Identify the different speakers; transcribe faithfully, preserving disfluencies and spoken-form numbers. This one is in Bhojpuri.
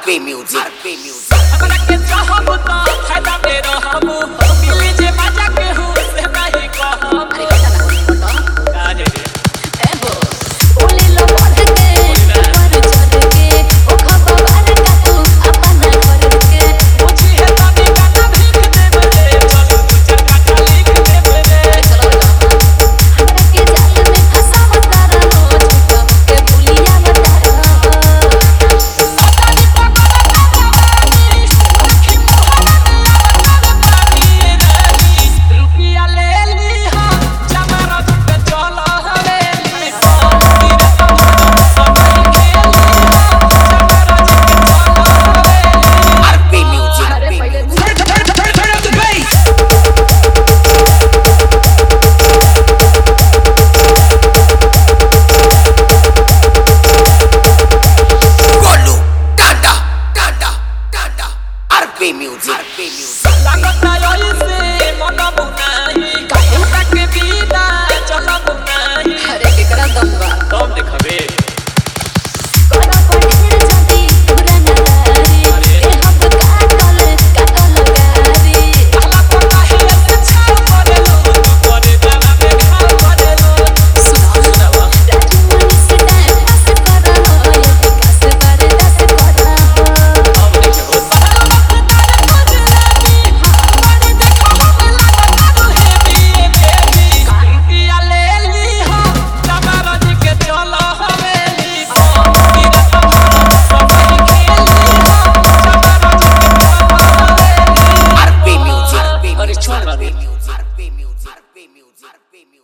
Speaker 1: Arpe Music. Arpe Music. हमरा के चाहबो त फायदा में रहबो मिले जे मजा के हो से नहीं कहबो अरे बेटा ना फोटो का जे ए हो ओले लो बढ़ के पर चढ़ के ओ खबा बार का तू अपना कर के पूछी है तभी गाना भीख देबे रे चल कुछ काटा लिख देबे रे चलो हमरा के जाल में फसावत रहो झूठा के भूलिया मत Arpe Music. Arpe Music. लागत आई से मन बुनाई काहे तक बिना चल बुनाई अरे केकरा दम बा तुम देखबे कोना पढ़े जदी पुराना दारी ए हम काटल काटल गारी आला कोना है से छाव करेलो करे दाना में घाव करेलो सुना सुनावा राजमन से डांस करो विकास बरदास करो अब देखो Arpe Music. Arpe Music. Arpe Music. Arpe Music.